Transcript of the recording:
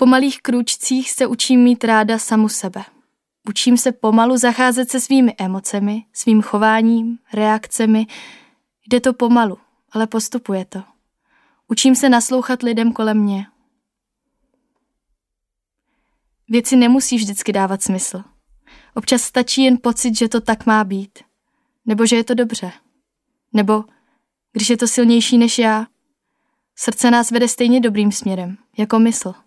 Po malých krůčcích se učím mít ráda samu sebe. Učím se pomalu zacházet se svými emocemi, svým chováním, reakcemi. Jde to pomalu, ale postupuje to. Učím se naslouchat lidem kolem mě. Věci nemusí vždycky dávat smysl. Občas stačí jen pocit, že to tak má být. Nebo že je to dobře. Nebo, když je to silnější než já, srdce nás vede stejně dobrým směrem, jako mysl.